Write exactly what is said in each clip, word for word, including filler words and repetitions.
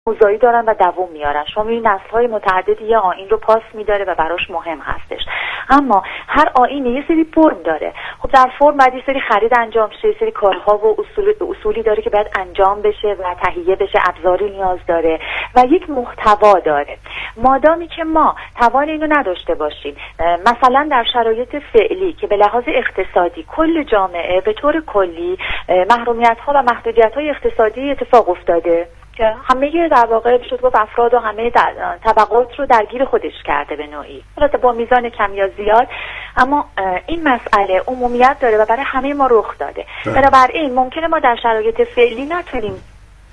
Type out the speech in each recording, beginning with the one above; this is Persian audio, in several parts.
نوزایی دارن و دوام میارن. شما میبینید نسل‌های متعددی یه آیین رو پاس میداره و براش مهم هستش. اما هر آیین یه سری فرم داره. خب در فرم بعد یه سری خرید انجام شه، یه سری کارها و اصول اصولی داره که باید انجام بشه و تهیه بشه، ابزاری نیاز داره و یک محتوا داره. مادامی که ما توان اینو نداشته باشیم، مثلا در شرایط فعلی که به لحاظ اقتصادی کل جامعه به طور کلی محرومیت‌ها و محدودیت‌های اقتصادی اتفاق افتاده که همه در واقع شد گفت افراد و همه طبقات رو درگیر خودش کرده به نوعی، البته با میزان کم یا زیاد، اما این مسئله عمومیت داره و برای همه ما رخ داده. بنابراین ممکنه ما در شرایط فعلی نتونیم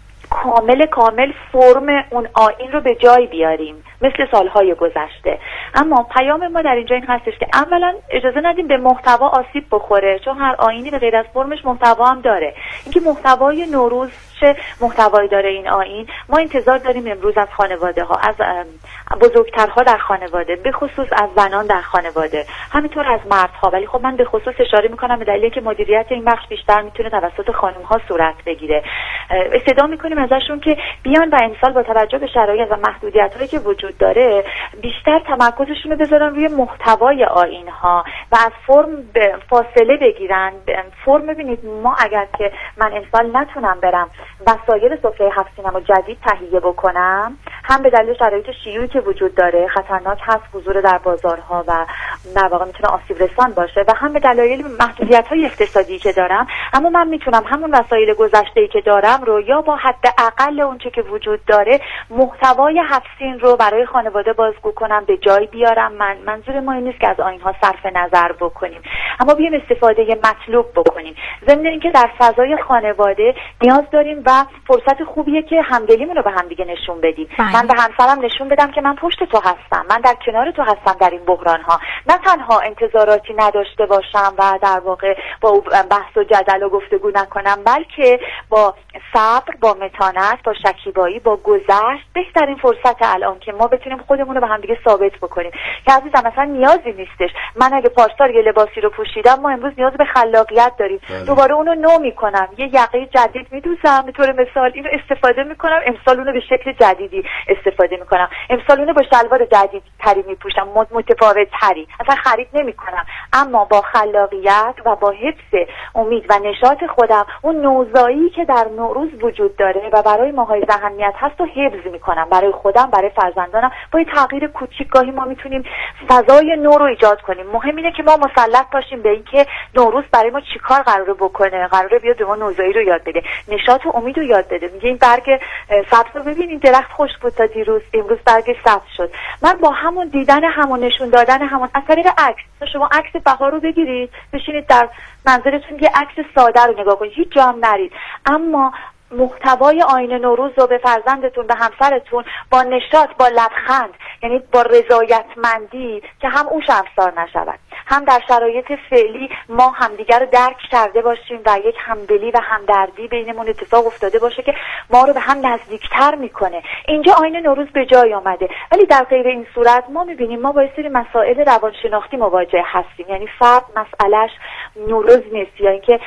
کامل کامل فرم اون آیین رو به جای بیاریم مثل سالهای گذشته، اما پیام ما در اینجا این هستش که اولا اجازه ندیم به محتوا آسیب بخوره، چون هر آیینی به غیر از فرمش محتوا هم داره. اینکه محتوای نوروز چه محتوایی داره این آیین، ما انتظار داریم امروز از خانواده ها، از بزرگترها در خانواده، به خصوص از زنان در خانواده، همینطور از مردها، ولی خب من به خصوص اشاره میکنم به دلیلی که مدیریت این بخش بیشتر میتونه توسط خانم ها صورت بگیره. استدعا میکنیم ازشون که بیان و امسال با توجه به شرایط و محدودیت هایی که وجود داره بیشتر تمرکزشون رو بذارن روی محتوای آیین ها و از فرم فاصله بگیرن. فرم ببینید، ما اگر که من امسال نتونم برم وسایل سفره هفت سینما جدید تهیه بکنم، هم به دلیل شرایط شیوعی که وجود داره خطرناک هست حضور در بازارها و در واقع میتونه آسیب رسان باشه، و هم به دلایل محدودیت‌های اقتصادی که دارم، اما من میتونم همون وسایل گذشته‌ای که دارم رو یا با حداقل اونچه که وجود داره محتوای هفت سین رو برای خانواده بازگو کنم، به جای بیارم. من منظور ما این نیست که از آیین‌ها صرف نظر بکنیم، اما بیایم استفاده مطلوب بکنیم. ضمن اینکه در فضای خانواده نیاز داریم و فرصت خوبیه که همدلیمون رو به هم دیگه نشون بدیم. بله. من به همسرم نشون بدم که من پشت تو هستم، من در کنار تو هستم در این بحران ها، نه تنها انتظاراتی نداشته باشم و در واقع با بحث و جدل و گفتگو نکنم، بلکه با صبر، با متانت، با شکیبایی، با گذشت، بهترین فرصت الان که ما بتونیم خودمون رو به هم دیگه ثابت بکنیم که عزیزم مثلا نیازی نیستش من اگه پارسال یه لباسی رو پوشیدم، ما امروز نیاز به خلاقیت داریم. بله. دوباره اونو نو میکنم، یه یقه جدید میدوزم، به طور مثال اینو استفاده میکنم، امسال اونو به شکل جدیدی استفاده میکنم، امسال اونو با شلوار جدید تری میپوشم، متفاوت تری، اصلا خرید نمیکنم، اما با خلاقیت و با حفظ امید و نشاط خودم اون نوزایی که در نوروز وجود داره و برای ما های اهمیت هست رو حفظ میکنم، برای خودم، برای فرزندانم. با یه تغییر کوچیک گاهی ما میتونیم فضای نو رو ایجاد کنیم. مهم اینه که ما مسلط باشیم به اینکه نوروز برای ما چیکار قراره بکنه، قراره بیاد به ما نوزایی رو یاد بده، نشاط و امید رو یاد بده. میگه این برگ سبز رو ببین، این درخت خشک بود تا دیروز، امروز برگ سبز شد. من با همون دیدن همون نشون دادن همون از طریق عکس، شما عکس بهار رو بگیرید، بشینید در منظرتون یه عکس ساده رو نگاه کنید، هیچ جا هم نرید، اما محتوای آیین نوروز رو به فرزندتون، به همسرتون با نشاط، با لبخند، یعنی با رضایتمندی که هم او شرمسار نشود، هم در شرایط فعلی ما همدیگر رو درک کرده باشیم و یک همدلی و همدردی بینمون اتفاق افتاده باشه که ما رو به هم نزدیکتر میکنه. اینجا آیین نوروز به جای آمده، ولی در غیر این صورت ما میبینیم ما با یه سری مسائل روانشناختی مواجه هستیم. یعنی فرد مسئلهش نوروز نیست، یا اینکه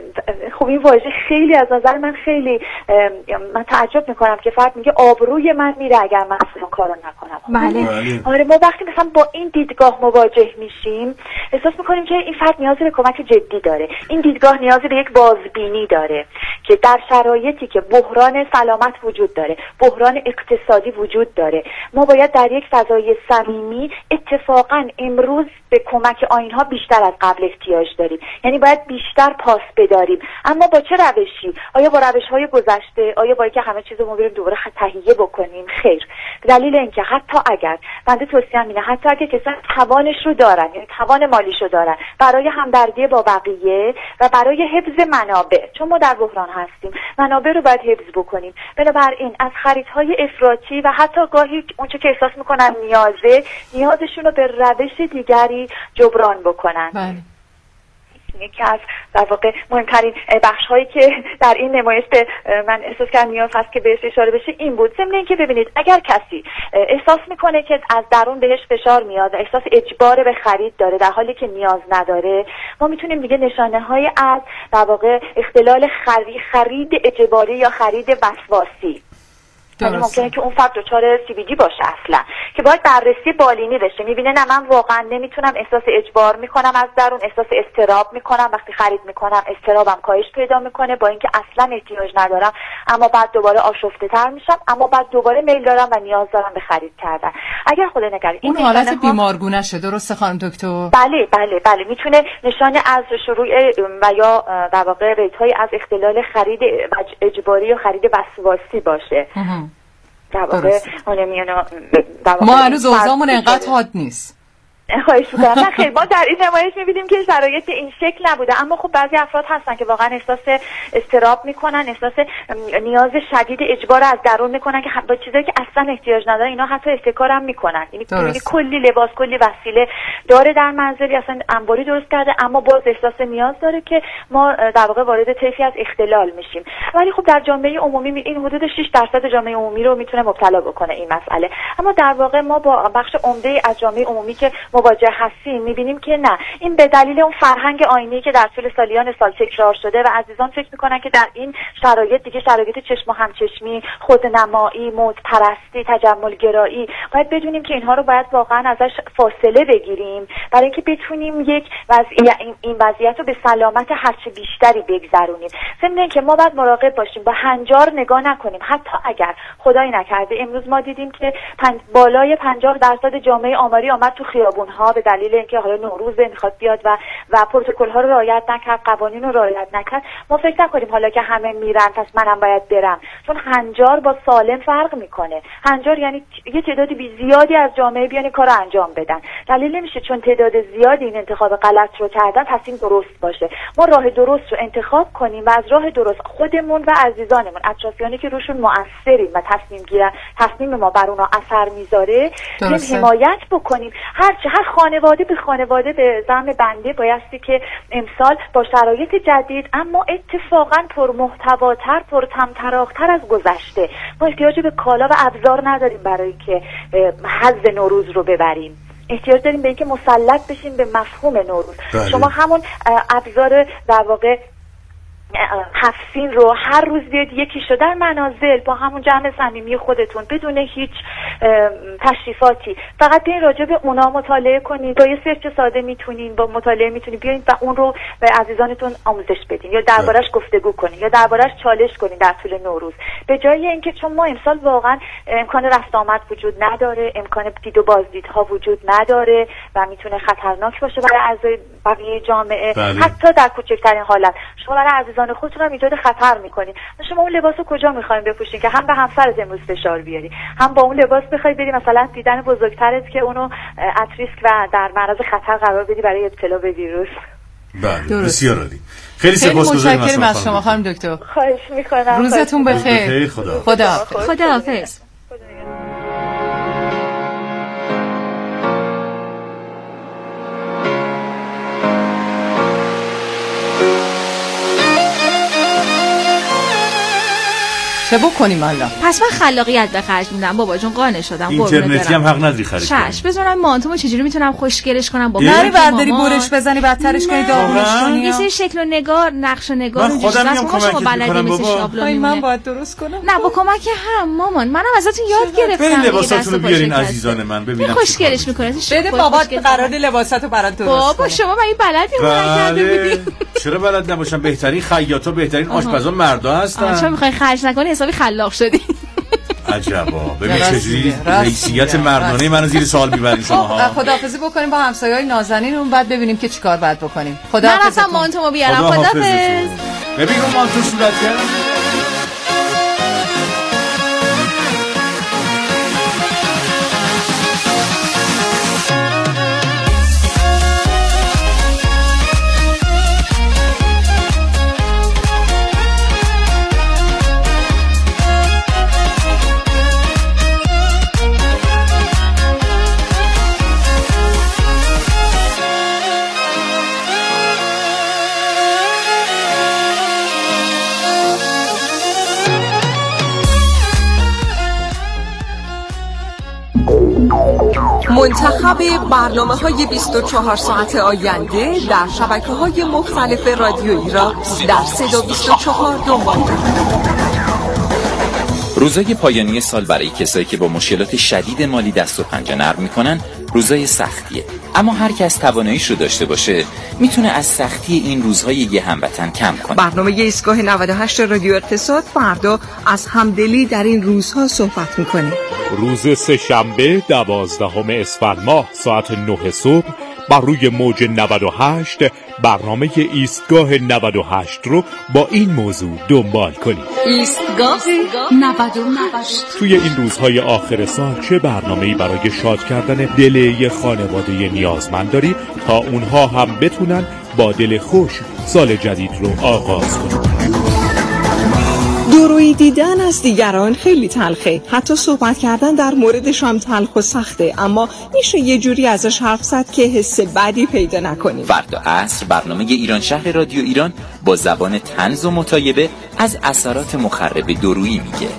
خب این واژه خیلی از نظر من خیلی من تعجب میکنم که فرد میگه آبروی من میره اگر من اصلا کارو نکنم. بله. آره، ما وقتی مثلا با این دیدگاه مواجه میشیم احساس میکنیم که این فرد نیاز به کمک جدی داره، این دیدگاه نیاز به یک بازبینی داره که در شرایطی که بحران سلامت وجود داره، بحران اقتصادی وجود داره، ما باید در یک فضای صمیمی اتفاقا امروز به کمک آیین‌ها بیشتر از قبل احتیاج داریم. یعنی باید بیشتر پاس بداریم، اما با چه روشی؟ آیا با روش‌های گذشته؟ آیا با اینکه همه چیزو ما بریم دوباره تهیه بکنیم؟ خیر. به دلیل اینکه حتی اگر بنده توصیه اینه، حتی اگر کسان توانش رو دارن، یعنی توان مالیش رو دارن، برای همدردی با بقیه و برای حفظ منابع، چون ما در بحران هستیم، منابع رو باید حفظ بکنیم. بنابراین از خریدهای افراطی و حتی گاهی اونچه که احساس میکنن نیازه، نیازشون رو به روش دیگری جبران بکنن. بله. یکی از در واقع مهمترین بخش هایی که در این نمایش به من احساس کردم نیاز هست که بهش اشاره بشه این بود. ضمن اینکه ببینید اگر کسی احساس میکنه که از درون بهش فشار میاد و احساس اجبار به خرید داره در حالی که نیاز نداره، ما میتونیم دیگه نشانه های از در واقع اختلال خرید, خرید اجباری یا خرید وسواسی یعنی ممکنه که اون فرد دچار سی بی دی باشه اصلا، که باید بررسی بالینی بشه. میبینه نه من واقعا نمیتونم، احساس اجبار میکنم از درون، احساس اضطراب میکنم، وقتی خرید میکنم اضطرابم کاهش پیدا میکنه با اینکه اصلا احتیاج ندارم، اما بعد دوباره آشفته تر میشم، اما بعد دوباره میل دارم و نیاز دارم به خرید کردن. اگر خدا نگهدار این حالت بیمارگونه شه، درسته خانم دکتر؟ بله بله بله، میتونه نشانه از شروع و یا در واقع ریت‌های از اختلال خرید اجباری یا خرید وسواسی باشه. در واقع ما هنوز اوضاعمون انقدر حاد نیست. خواهش می‌کنم. نه خیر، ما در این نمایش می‌بینیم که شرایط این شکل نبوده، اما خب بعضی افراد هستن که واقعا احساس اضطراب میکنن، احساس نیاز شدید اجبار از درون میکنن که با چیزایی که اصلا احتیاج ندارن اینا حتی احتکار هم میکنن. یعنی کلی لباس، کلی وسیله داره در منزلی، اصلا انباری درست کرده، اما باز احساس نیاز داره که ما در واقع وارد طیفی از اختلال میشیم. ولی خب در جامعه عمومی این حدود شش درصد جامعه عمومی رو میتونه مبتلا بکنه این مسئله. اما در واقع ما با بخش عمده از جامعه عمومی که مواجه هستیم میبینیم که نه، این به دلیل اون فرهنگ آینه‌ای که در طول سالیان سال تکرار شده و عزیزان فکر میکنن که در این شرایط دیگه شرایط چشم و همچشمی، خودنمایی، مدپرستی، تجمل گرایی، باید بدونیم که اینها رو باید واقعا ازش فاصله بگیریم برای اینکه بتونیم یک وضعیت این وضعیت رو به سلامت هرچه بیشتری بگذرونیم. ضمن اینکه ما باید مراقب باشیم، با هنجار نگاه نکنیم. حتی اگر خدای نکرده امروز ما دیدیم که پنج بالای پنجاه درصد جامعه آماری آمد تو خیابون‌ها به دلیل اینکه حالا نوروز میخواد بیاد و و پروتکل‌ها رو رعایت نکرد، قوانین رو رعایت نکرد، ما فکر نکنیم حالا که همه میرن پس منم باید برم، چون هنجار با سالم فرق میکنه. هنجار یعنی یه تعداد بی زیادی از جامعه بیان کارو انجام بدن. دلیل نمیشه چون تعداد زیادی این انتخاب غلط رو کردن پس این درست باشه. ما راه درست رو انتخاب کنیم و از راه درست خودمون و عزیزانمون، اطرافیانی که روشون مؤثریم و تصمیم گیرن، تصمیم ما بر اونها اثر میذاره، حمایت بکنیم. هر چه هر خانواده به خانواده به زعم بنده بایستی که امسال با شرایط جدید اما اتفاقا پرمحتواتر، پرطمطراق‌تر از گذشته، ما احتیاج به کالا و ابزار نداریم برای که حظ نوروز رو ببریم. احتیاج داریم به اینکه مسلط بشیم به مفهوم نوروز. بله. شما همون ابزار در واقع هفسین رو هر روز بیاید یکیشو در منازل با همون جمع صمیمی خودتون بدون هیچ تشریفاتی فقط بیاین راجع به اونا مطالعه کنید. با یه سرچ ساده میتونین، با مطالعه میتونید بیاین و اون رو به عزیزانتون آموزش بدین یا دربارش گفتگو کنین یا دربارش چالش کنین در طول نوروز، به جای اینکه چون ما امسال واقعا امکان رفت آمد وجود نداره، امکان دید و بازدیدها وجود نداره و میتونه خطرناک باشه برای اعضای بقیه جامعه. بله. حتی در کوچکترین حالت شما برای عزیزان خودتون هم ایجاد خطر میکنین. شما اون لباسو کجا میخواین بپوشین که هم به همسرت امروز فشار بیاری، هم با اون لباس بخوای بری مثلا دیدن بزرگترت که اونو ات ریسک و در معرض خطر قرار بدی برای ابتلا به ویروس. بله بسیار عالی. خیلی سپاسگزاریم از شما خانم دکتر. خواهش میکنم. روزتون بخیر. خدا خدا خداحافظ. چه بکنیم الان؟ پس من خلاقیت به خرج میدم بابا جون، قانع شدم. اینترنتی هم حق نداری خرید کنی. چش بذارم مانتومو چجوری میتونم خوشگلش کنم با نری برداری برش بزنی بدترش کنی داغونش کنی. یه سری شکل و نگار، نقش و نگار رو خودم میام کمک میکنم بابا. من باید درست کنم. نه با کمک هم مامان، منم ازتون یاد گرفتم. بریم لباساتون رو بیارین عزیزان من ببینم خوشگلش میکنه. بده بابات قرار لباساتو برات درست کنه. بابا شما من این بلدی اون کرده بودی. چرا بلد نباشم؟ بهترین خیاطا، بهترین آشپزا مردا هستن. چرا میخوای خرج نکنی حسابی خلاق شدی؟ عجبا. ببین چجوری حیثیت مردانه منو زیر سوال میبرین شماها. خداحافظی بکنیم با همسایه‌های نازنینمون، بعد ببینیم که چیکار باید بکنیم. خداحافظ. من اصلا مانتومو بیارم. خداحافظ. ببین اون مانتو صورت کرد. منتخب برنامه‌های بیست و چهار ساعت آینده در شبکه‌های مختلف رادیویی را در صدا بیست و چهار دنبال کنید. روزهای پایانی سال برای کسایی که با مشکلات شدید مالی دست و پنجه نرم میکنن روزای سختیه، اما هر کس تواناییش رو داشته باشه میتونه از سختی این روزهای یه هموطن کم کنه. برنامه ایستگاه نود و هشت رادیو اقتصاد فردا از همدلی در این روزها صحبت میکنه. روز سه‌شنبه دوازدهم اسفند ماه ساعت نه صبح بر روی موج نود و هشت برنامه ایستگاه نود و هشت رو با این موضوع دنبال کنید. ایستگاه نود و هشت. توی این روزهای آخر سال چه برنامه‌ای برای شاد کردن دل یه خانواده نیازمند داری تا اونها هم بتونن با دل خوش سال جدید رو آغاز کنن؟ دورویی دیدن از دیگران خیلی تلخه، حتی صحبت کردن در موردش هم تلخ و سخته، اما میشه یه جوری ازش حرف زد که حس بدی پیدا نکنیم. فردا عصر برنامه ایران شهر رادیو ایران با زبان طنز و مطایبه از اثرات مخرب دورویی میگه.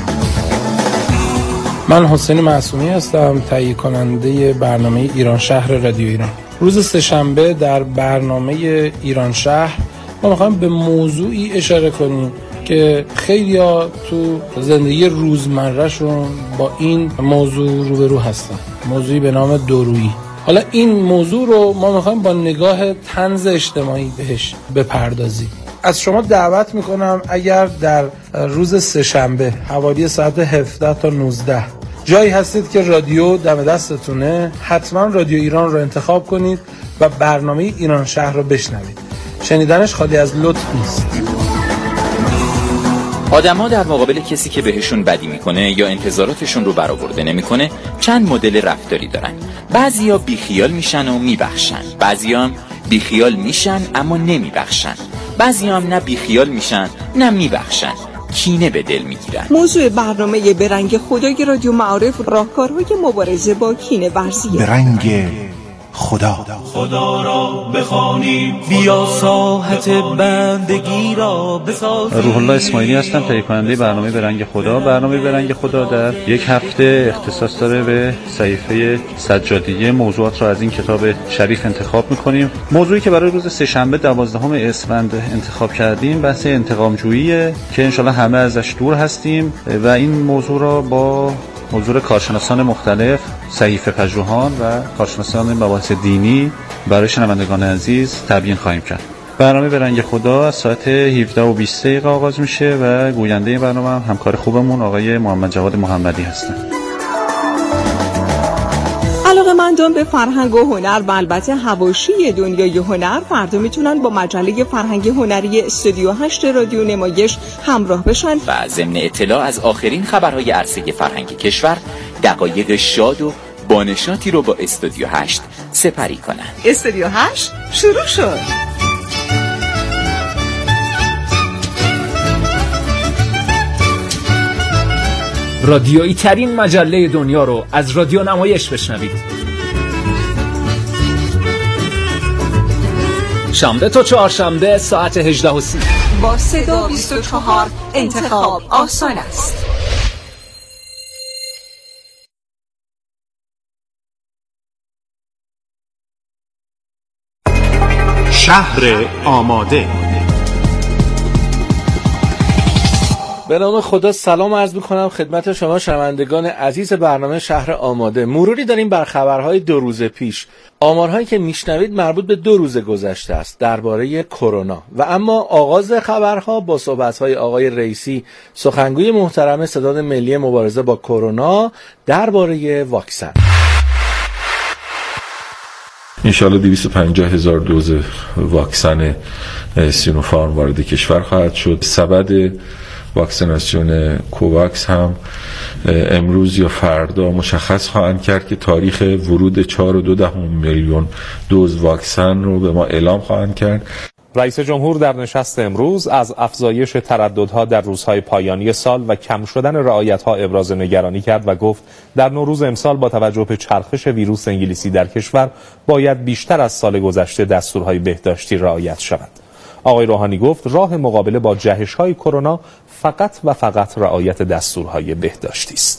من حسین معصومی هستم، تهیه کننده برنامه ایران شهر رادیو ایران. روز سه‌شنبه در برنامه ایران شهر ما میخوایم به موضوعی اشاره کنیم که خیلی‌ها تو زندگی روزمره‌شون با این موضوع روبرو هستن، موضوعی به نام دورویی. حالا این موضوع رو ما میخوایم با نگاه طنز اجتماعی بهش بپردازیم. از شما دعوت میکنم اگر در روز سه‌شنبه حوالی ساعت هفده تا نوزده جایی هستید که رادیو دم دستتونه، حتما رادیو ایران رو انتخاب کنید و برنامه ایران شهر رو بشنوید. شنیدنش خالی از لطف نیست. آدم‌ها در مقابل کسی که بهشون بدی میکنه یا انتظاراتشون رو برآورده نمیکنه چند مدل رفتاری دارن. بعضیا بیخیال میشن و میبخشن، بعضیا هم بیخیال میشن اما نمیبخشن، بعضیا هم نه بیخیال میشن نه میبخشن، کینه به دل میگیرن. موضوع برنامه به رنگ خدای رادیو معارف راهکارهای مبارزه با کینه ورزیه. به رنگ خدا خدا را بخوانیم، بیا ساحت بندگی را بسازیم. روح الله اسماعیلی هستم، تهیه کننده برنامه به رنگ خدا. برنامه به رنگ خدا در یک هفته اختصاص داره به صحیفه سجادیه. موضوعات را از این کتاب شریف انتخاب میکنیم. موضوعی که برای روز سه‌شنبه دوازدهم اسفند انتخاب کردیم بحث انتقام جوییه که انشالله همه ازش دور هستیم و این موضوع را با حضور کارشناسان مختلف، صحیفه پژوهان و کارشناسان مباحث دینی برای شنوندگان عزیز تبیین خواهیم کرد. برنامه به رنگ خدا از ساعت هفده و بیست دقیقه آغاز میشه و گوینده این برنامه هم همکار خوبمون آقای محمد جواد محمدی هستن. علاقه‌مندان به فرهنگ و هنر و البته حواشی دنیای هنر فردا میتونن با مجله فرهنگ هنری استودیو هشت رادیو نمایش همراه بشن و ضمن اطلاع از آخرین خبرهای عرصه فرهنگ کشور دقایق شاد و بانشاتی رو با استودیو هشت سپری کنن. استودیو هشت شروع شد. رادیویی ترین مجله دنیا رو از رادیو نمایش بشنوید. شنبه تا چهارشنبه ساعت هجده و سی با صدا بیست و چهار. انتخاب آسان است. شهر آماده. به نام خدا سلام عرض می‌کنم خدمت شما شنوندگان عزیز برنامه شهر آماده. مروری داریم بر خبرهای دو روز پیش. آمارهایی که میشنوید مربوط به دو روز گذشته است درباره کرونا و اما آغاز خبرها با صحبت‌های آقای رئیسی، سخنگوی محترم ستاد ملی مبارزه با کرونا درباره واکسن. انشاءالله دویست و پنجاه هزار دوز واکسن سینوفارم وارد کشور خواهد شد. سبد واکسیناسیون کوواکس هم امروز یا فردا مشخص خواهند کرد که تاریخ ورود چهار و دو دهم میلیون دوز واکسن رو به ما اعلام خواهند کرد. رئیس جمهور در نشست امروز از افزایش ترددها در روزهای پایانی سال و کم شدن رعایت‌ها ابراز نگرانی کرد و گفت در نوروز امسال با توجه به چرخش ویروس انگلیسی در کشور باید بیشتر از سال گذشته دستورهای بهداشتی رعایت شود. آقای روحانی گفت راه مقابله با جهش‌های کرونا فقط و فقط رعایت دستورهای بهداشتی است.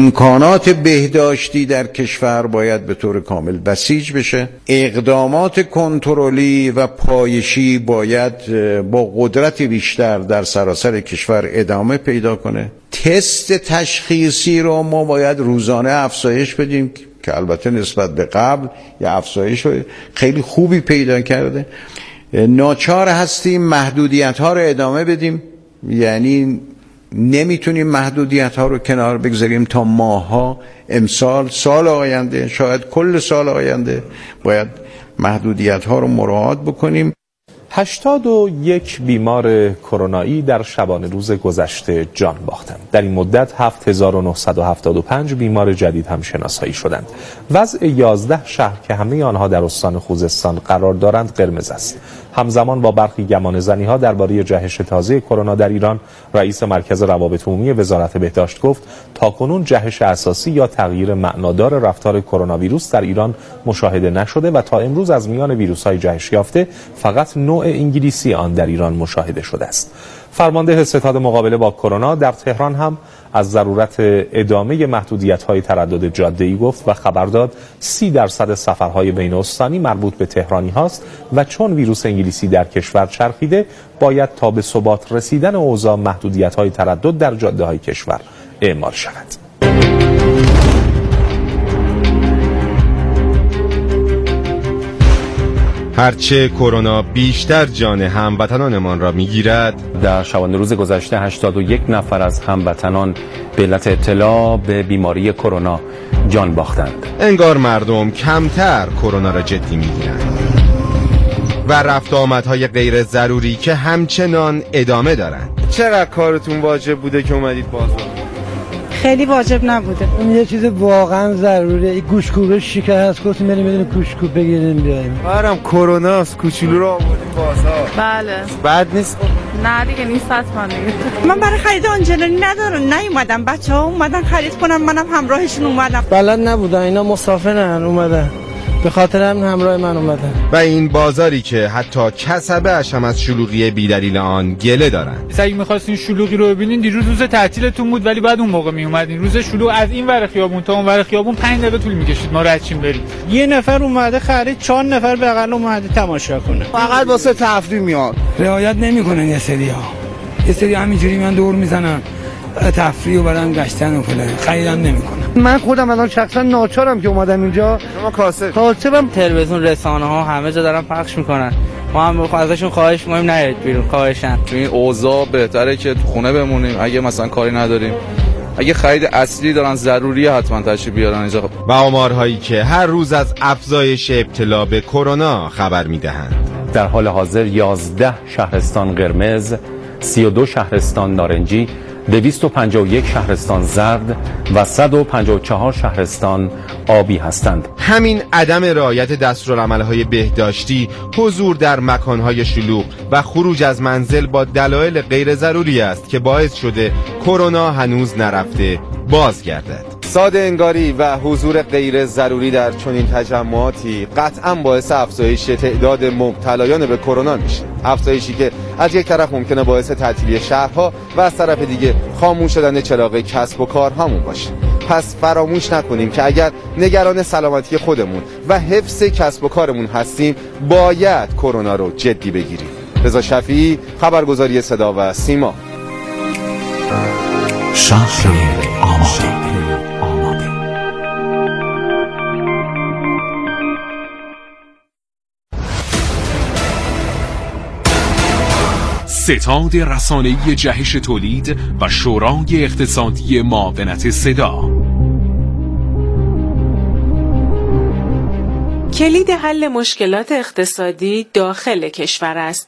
امکانات بهداشتی در کشور باید به طور کامل بسیج بشه. اقدامات کنترلی و پایشی باید با قدرت بیشتر در سراسر کشور ادامه پیدا کنه. تست تشخیصی رو ما باید روزانه افزایش بدیم که البته نسبت به قبل یه افزایش خیلی خوبی پیدا کرده. ناچار هستیم محدودیت ها رو ادامه بدیم، یعنی نمیتونیم محدودیت ها رو کنار بگذاریم تا ماها امسال، سال آینده، شاید کل سال آینده باید محدودیت ها رو مراعات بکنیم. هشتاد و یک بیمار کرونایی در شبانه روز گذشته جان باختند. در این مدت هفت هزار و نهصد و هفتاد و پنج بیمار جدید هم شناسایی شدند. وضع یازده شهر که همه آنها در استان خوزستان قرار دارند قرمز است. همزمان با برخی گمانه‌زنی‌ها درباره جهش تازه کرونا در ایران، رئیس مرکز روابط عمومی وزارت بهداشت گفت تاکنون جهش اساسی یا تغییر معنادار رفتار کرونا ویروس در ایران مشاهده نشده و تا امروز از میان ویروس‌های جهش یافته فقط نوع انگلیسی آن در ایران مشاهده شده است. فرمانده ستاد مقابله با کرونا در تهران هم از ضرورت ادامه محدودیت‌های تردد جاده‌ای گفت و خبر داد سی درصد سفرهای بین استانی مربوط به تهرانی هاست و چون ویروس انگلیسی در کشور چرخیده باید تا به ثبات رسیدن اوضاع محدودیت‌های تردد در جاده‌های کشور اعمال شود. هرچه کرونا بیشتر جان هموطنانمان را میگیرد، در شبانه روز گذشته هشتاد و یک نفر از هموطنان به علت اطلاع به بیماری کرونا جان باختند. انگار مردم کمتر کرونا را جدی میگیرند و رفت آمدهای غیر ضروری که همچنان ادامه دارند. چقدر کارتون واجب بوده که اومدید بازار؟ خیلی واجب نبوده. این یه چیز واقعا ضروریه. گوشتکوبه شکر هست، گفتیم بریم بدون گوشتکوب بگیریم بیاییم. برام کرونا است، کوچولو رو آوردیم بازار. بله. بد نیست؟ نه دیگه نیست حتما دیگه. من برای خرید آنجلانی ندارم، نیومدم. بچه‌ها اومدن خرید کنم، منم همراهشون اومدم. بلد نبودن، اینا مسافرن اومدن. به خاطر همین همراه من اومدن. و این بازاری که حتی کسبه اش هم از شلوغی بی‌دلیل آن گله دارند. اگه می‌خواستین شلوغی رو ببینین دیروز روز تعطیلتون بود ولی بعد اون موقع میومدین. روز شلوغ از این ور خیابون تا اون ور خیابون پنج دقیقه طول می‌کشید ما رد شیم بریم. یه نفر اومده خرید، چهار نفر بغل اومده تماشا کنه. فقط واسه تفریح میاد. رعایت نمی‌کنن یه سری‌ها. یه سری همینجوری من دور میزنن. تفریح و برام گشتن و فلان خریدم نمی‌کنم. من خودم الان شخصا ناچارم که اومدم اینجا. شما کاسب کاسبم. تلویزیون، رسانه ها همه جا دارن پخش میکنن. ما هم ازشون خواهش می‌کنیم نیاید بیرون، خواهشن. تو این اوضاع بهتره که تو خونه بمونیم اگه مثلا کاری نداریم. اگه خرید اصلی دارن ضروریه حتما تشریف بیارن اینجا. و آمارهایی که هر روز از افزایش ابتلا به کرونا خبر میدهند. در حال حاضر یازده شهرستان قرمز، سی و دو شهرستان نارنجی، دویست و پنجاه و یک شهرستان زرد و صد و پنجاه و چهار شهرستان آبی هستند. همین عدم رعایت دستورالعمل‌های بهداشتی، حضور در مکان‌های شلوغ و خروج از منزل با دلایل غیر ضروری است که باعث شده کرونا هنوز نرفته بازگردد. ساده انگاری و حضور غیر ضروری در چنین تجمعاتی قطعاً باعث افزایش تعداد مبتلایان به کرونا میشه. افزایشی که از یک طرف ممکنه باعث تعطیلی شهرها و از طرف دیگه خاموش شدن چراغ کسب و کارهامون باشه. پس فراموش نکنیم که اگر نگران سلامتی خودمون و حفظ کسب و کارمون هستیم باید کرونا رو جدی بگیریم. رضا شفیعی، خبرگزاری صدا و سیما. شهر آماده. ستاد رسانه‌ای جهش تولید و شورای اقتصادی معاونت صدا. کلید حل مشکلات اقتصادی داخل کشور است.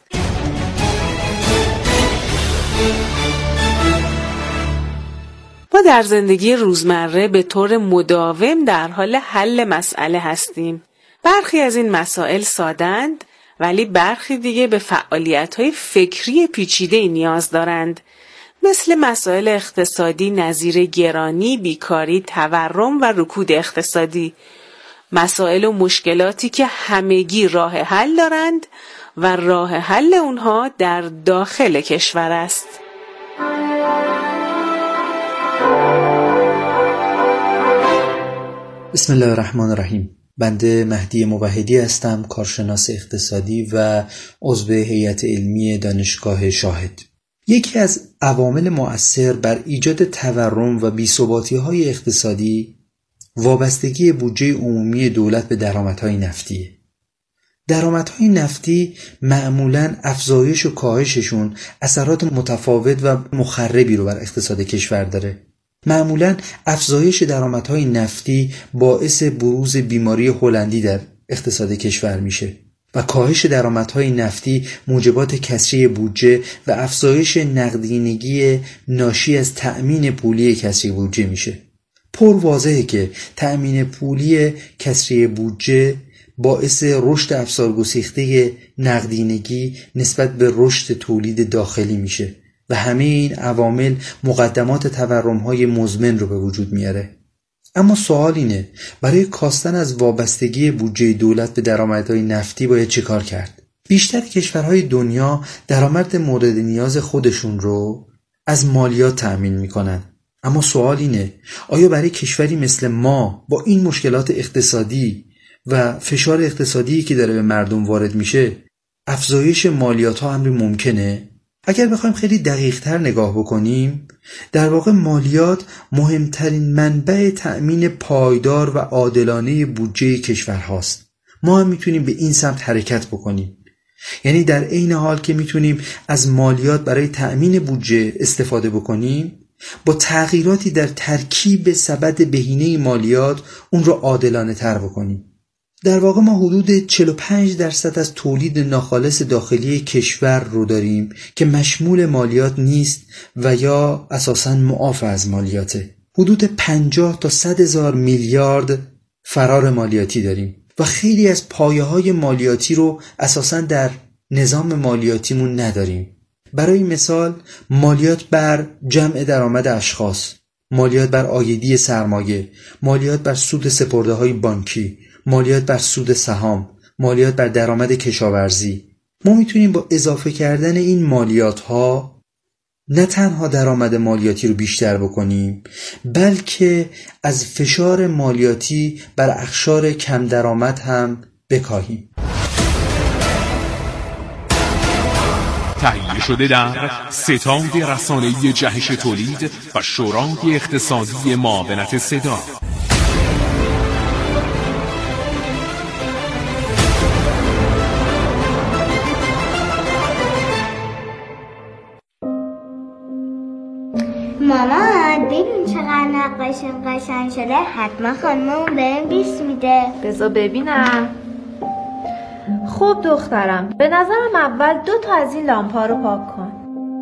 ما در زندگی روزمره به طور مداوم در حال حل مسئله هستیم. برخی از این مسائل ساده‌اند ولی برخی دیگه به فعالیت‌های فکری پیچیده نیاز دارند، مثل مسائل اقتصادی نظیر گرانی، بیکاری، تورم و رکود اقتصادی. مسائل و مشکلاتی که همگی راه حل دارند و راه حل اونها در داخل کشور است. بسم الله الرحمن الرحیم. بنده مهدی موحدی هستم، کارشناس اقتصادی و عضو هیئت علمی دانشگاه شاهد. یکی از عوامل مؤثر بر ایجاد تورم و بی‌ثباتی‌های اقتصادی وابستگی بودجه عمومی دولت به درآمدهای نفتیه. درآمدهای نفتی معمولاً افزایش و کاهششون اثرات متفاوت و مخربی رو بر اقتصاد کشور داره. معمولاً افزایش درآمدهای نفتی باعث بروز بیماری هلندی در اقتصاد کشور میشه و کاهش درآمدهای نفتی موجبات کسری بودجه و افزایش نقدینگی ناشی از تأمین پولی کسری بودجه میشه. پر واضحه که تأمین پولی کسری بودجه باعث رشد افزارگسیخته نقدینگی نسبت به رشد تولید داخلی میشه و همه این عوامل مقدمات تورم‌های مزمن رو به وجود میاره. اما سوال اینه، برای کاستن از وابستگی بودجه دولت به درآمدهای نفتی باید چه کار کرد؟ بیشتر کشورهای دنیا درآمد مورد نیاز خودشون رو از مالیات تأمین میکنن. اما سوال اینه، آیا برای کشوری مثل ما با این مشکلات اقتصادی و فشار اقتصادی که داره به مردم وارد میشه افزایش مالیات ها امری ممکنه؟ اگر بخوایم خیلی دقیق تر نگاه بکنیم، در واقع مالیات مهمترین منبع تأمین پایدار و عادلانه بودجه کشور هاست. ما هم میتونیم به این سمت حرکت بکنیم. یعنی در عین حال که میتونیم از مالیات برای تأمین بودجه استفاده بکنیم، با تغییراتی در ترکیب سبد بهینه مالیات اون رو عادلانه تر بکنیم. در واقع ما حدود چهل و پنج درصد از تولید ناخالص داخلی کشور رو داریم که مشمول مالیات نیست و یا اساساً معاف از مالیاته. حدود پنجاه تا صد هزار میلیارد فرار مالیاتی داریم و خیلی از پایه‌های مالیاتی رو اساساً در نظام مالیاتیمون نداریم. برای مثال مالیات بر جمع درآمد اشخاص، مالیات بر عایدی سرمایه، مالیات بر سود سپرده‌های بانکی، مالیات بر سود سهام، مالیات بر درآمد کشاورزی. ما میتونیم با اضافه کردن این مالیات ها نه تنها درآمد مالیاتی رو بیشتر بکنیم، بلکه از فشار مالیاتی بر اقشار کم درآمد هم بکاهیم. تهیه شده در ستاد رسانه‌ای جهش تولید و شورای اقتصادی معاونت صدا. مامان ببین چقدر نقاشیم قشنگ شده، حتما خانممون بهم بیست میده. بذار ببینم. خب دخترم، به نظرم اول دو تا از این لامپا رو پاک کن.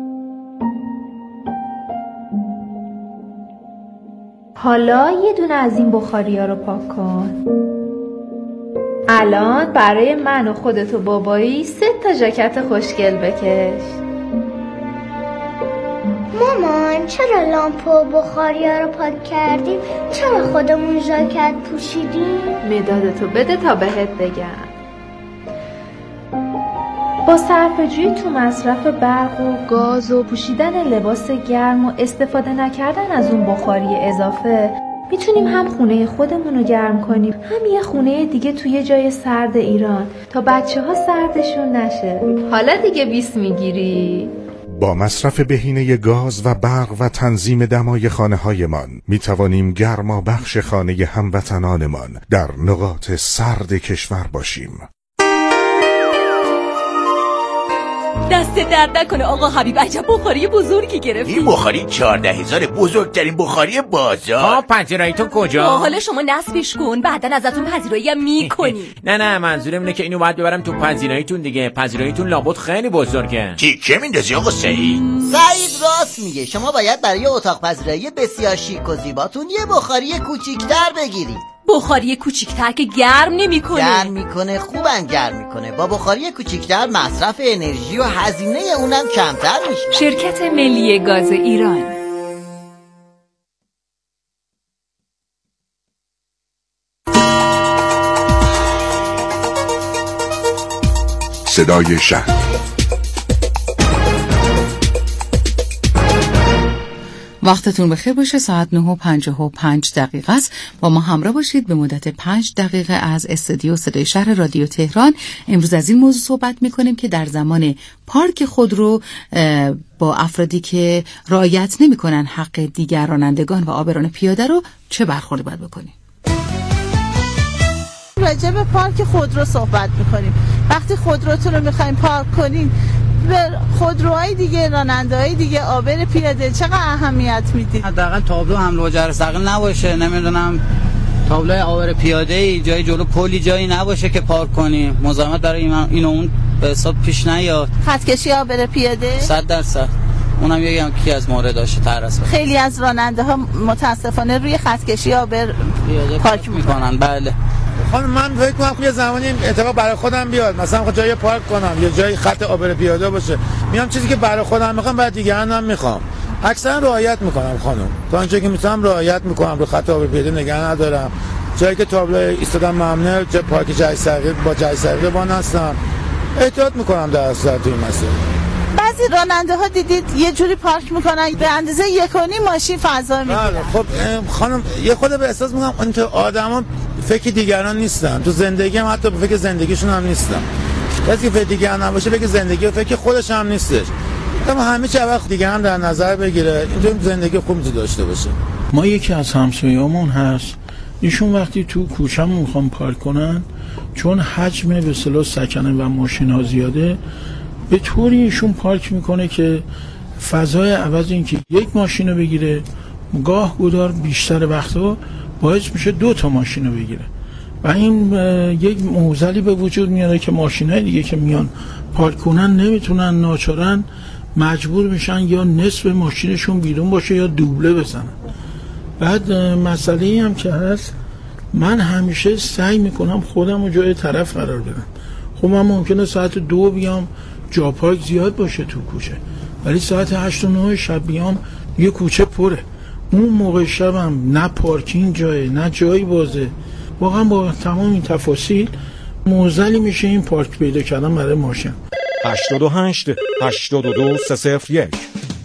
حالا یه دونه از این بخاری ها رو پاک کن. الان برای من و خودت و بابایی سه تا ژاکت خوشگل بکش. مامان چرا لامپ و بخاری ها رو پاک کردیم؟ چرا خودمون ژاکت پوشیدیم؟ مدادتو بده تا بهت بگم. با صرفه‌جویی تو مصرف برق و گاز و پوشیدن لباس گرم و استفاده نکردن از اون بخاری اضافه میتونیم هم خونه خودمون رو گرم کنیم، هم یه خونه دیگه توی جای سرد ایران تا بچه ها سردشون نشه. حالا دیگه بیست میگیری؟ با مصرف بهینه گاز و برق و تنظیم دمای خانه‌هایمان می‌توانیم گرما بخش خانه هموطنانمان در نقاط سرد کشور باشیم. دست درد نکنه آقا حبیب، عجب بخاری بزرگی گرفتی. این بخاری چهارده هزار، بزرگترین بخاری بازار. ها پذیراییتون کجا؟ حالا شما نصبش کن، بعدن ازتون پذیرایی هم میکنی. نه نه منظورم اینه که اینو باید ببرم تو پذیراییتون دیگه. پذیراییتون لابد خیلی بزرگه. تیکه میندازی آقا سعید؟ سعید راست میگه، شما باید برای اتاق پذیرایی بسیار شیک و زیباتون یه بخاری کوچیک‌تر بگیرید. بخاری کوچیک‌تر که گرم نمیکنه. گرم میکنه، خوبم گرم میکنه. با بخاری کوچیک‌تر مصرف انرژی و هزینه اونم کمتر میشه. شرکت ملی گاز ایران. صدای شهر. وقتتون بخیر باشه. ساعت نه و پنجاه و پنج دقیقه است. با ما همراه باشید به مدت پنج دقیقه از استودیو صدای شهر رادیو تهران. امروز از این موضوع صحبت میکنیم که در زمان پارک خودرو با افرادی که رعایت نمیکنن حق دیگر رانندگان و عابران پیاده رو چه برخوردی باید بکنیم. راجع به پارک خودرو صحبت میکنیم. وقتی خودروتون رو میخوایم پارک کنیم، به خودروهای دیگه، راننده‌های دیگه، عابر پیاده چقدر اهمیت میدید؟ حداقل تابلو حمل و جر ثقیل نباشه، نمیدونم تابلوی عابر پیاده جای جلو پلی جایی نباشه که پارک کنیم، مزاحمت برای این و اون به حساب پیش نیاد. خط کشی عابر پیاده صد درصد اونم یکی از مورداشه ترس. خیلی از راننده ها متاسفانه روی خط کشی عابر پیاده پارک میکنن. بله خانم، من فکر کنم یه زمانی اتفاق برای خودم بیاد، مثلا خود جای پارک کنم یا جای خط عابر پیاده باشه، میام چیزی که برای خودم میخوام بعد دیگران هم میخوام. اکثرا رعایت میکنم خانم، تا اونجایی که میتونم رعایت میکنم، رو خط عابر پیاده نگه ندارم. جایی که تابلو ایستادن ممنوعه، جای پارک جای سرگیر با جای سرگیر بان هستم، احتیاط میکنم در اصل تو این مسئله. بعضی راننده ها دیدید یه جوری پارک میکنن به اندازه یک و نیم ماشین فضا میگیرن. خب خانم یه خود به احساس میکنم اون تو آدما فکر دیگران نیستن، تو زندگی هم حتی فکر زندگیشون هم نیستن. کسی که فکر دیگران نباشه فکر زندگی و فکر خودش هم نیستش. اما همه چی وقت دیگران در نظر بگیره، اینطور زندگی خوب میتونه داشته باشه. ما یکی از همسایه‌مون هست، ایشون وقتی تو کوچه‌مون میخوام پارک کنن، چون حجم به اصطلاح سکنه و ماشین‌ها زیاده، به طوری ایشون پارک میکنه که فضای عوض این که یک ماشین رو بگیره، گاه گدار بیشتر وقتا باعث میشه دو تا ماشین رو بگیره و این یک معضلی به وجود میاره که ماشینای دیگه که میان پارک کنن نمیتونن، ناچارن مجبور میشن یا نصف ماشینشون بیرون باشه یا دوبله بزنن. بعد مسئله ای هم که هست، من همیشه سعی میکنم خودم رو جای طرف قرار بدم. خب من ممکنه ساعت دو بیام جا پارک زیاد باشه تو کوچه، ولی ساعت هشت و نه شب بیام یه کوچه پره. اون موقع شبم نه پارکینگ جایه نه جایی بازه. واقعا با تمام این تفاصیل معضلی میشه این پارک پیدا کردن برای ماشین. هشتاد و هشت هشتاد و دو سه صفر یک.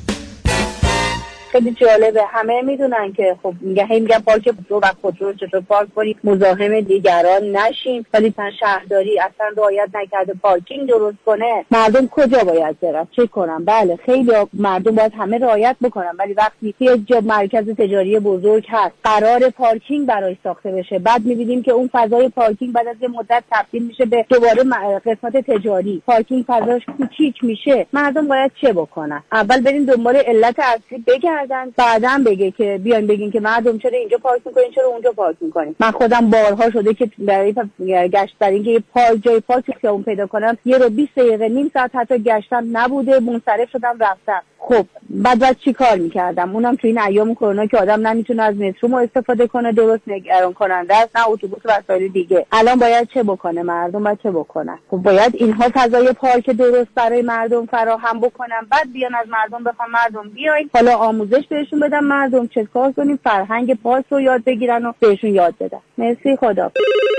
خیلی جالبه. همه میدونن که خب میگه هی میگن پارک خودرو و خودرو چطور پارک کنیم مزاحم دیگران نشیم، ولی تا شهرداری اصلا رعایت نکرده پارکینگ درست کنه، مردم کجا باید برن چه کنن؟ بله خیلی مردم باید همه رعایت بکنن، ولی وقتی یه جا مرکز تجاری بزرگ هست قرار پارکینگ برای ساخته بشه، بعد میبینیم که اون فضای پارکینگ بعد از یه مدت تبدیل میشه به دوباره قسمت تجاری، پارکینگ فضاش کوچیک میشه، مردم باید چه بکنن؟ اول بریم دنبال علت اصلی بگردن، بعدم بگه که بیان بگین که مردم چرا اینجا پارک میکنین چرا اونجا پارک میکنین. من خودم بارها شده که برای گشت برای اینکه یه پارک جای پارک خیابون پیدا کنم یه رو بیست دقیقه نیم ساعت حتی گشتم نبوده، منصرف شدم رفتم. خب بعد بعد چی کار میکردم؟ اونم تو این ایام کرونا که آدم نمیتونه از مترو استفاده کنه، درست نگران کننده است، نه اتوبوس و وسایل دیگه. الان باید چه بکنه مردم؟ باید چه بکنن؟ خب باید اینها فضای پارک درست برای مردم فراهم بکنن، بعد بیان از مردم بخوام مردم بیاین حالا آموزش بهشون بدن مردم چه کار کنیم، فرهنگ پارک رو یاد بگیرن و بهشون یاد بدن. مرسی، خدا.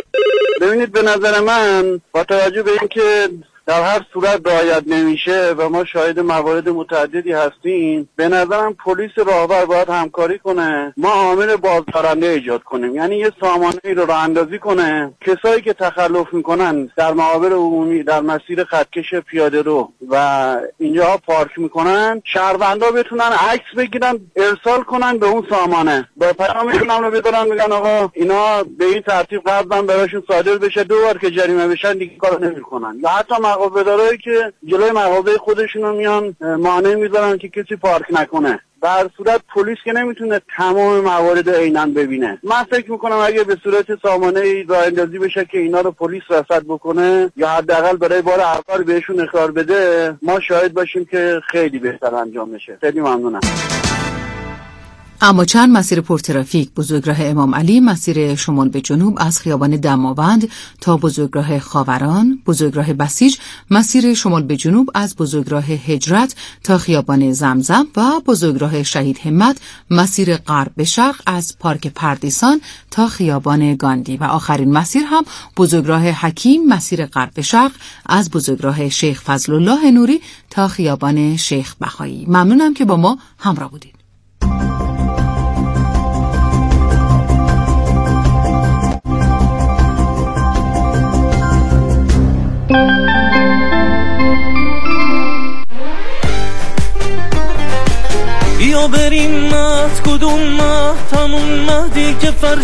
ببینید به نظر من با توجه به اینکه در هر صورت رعایت نمیشه و ما شاهد موارد متعددی هستیم، به نظرم پلیس راهبر باید همکاری کنه، ما عامل بازدارنده ایجاد کنیم، یعنی یه سامانه‌ای رو راه اندازی کنه، کسایی که تخلف میکنن در معابر عمومی در مسیر خطکش پیاده رو و اینجا پارک میکنن، شهروندا بتونن عکس بگیرن ارسال کنن به اون سامانه، با پیامشون هم رو بدارن میگن آقا اینا به این ترتیب قبلا براشون صادر بشه، دو بار که جریمه بشن دیگه کارو نمیکنن. یا حتی مغازه‌دارایی که جلوی مغازه خودشونو میان مانع میذارن که کسی پارک نکنه. در صورت پلیس که نمیتونه تمام موارد عیناً ببینه. من فکر میکنم اگه به صورت سامانه راه اندازی بشه که اینا رو پلیس رصد بکنه یا حداقل برای بار اول بهشون اخطار بده، ما شاهد باشیم که خیلی بهتر انجام بشه. خیلی ممنونم. اما چند مسیر پرترافیک، بزرگراه امام علی مسیر شمال به جنوب از خیابان دماوند تا بزرگراه خاوران، بزرگراه بسیج مسیر شمال به جنوب از بزرگراه هجرت تا خیابان زمزم و بزرگراه شهید همت مسیر غرب به شرق از پارک پردیسان تا خیابان گاندی و آخرین مسیر هم بزرگراه حکیم مسیر غرب به شرق از بزرگراه شیخ فضل الله نوری تا خیابان شیخ بهایی. ممنونم که با ما همراه بودید. بریم مهد کدوم مهد همون مهدی که فرش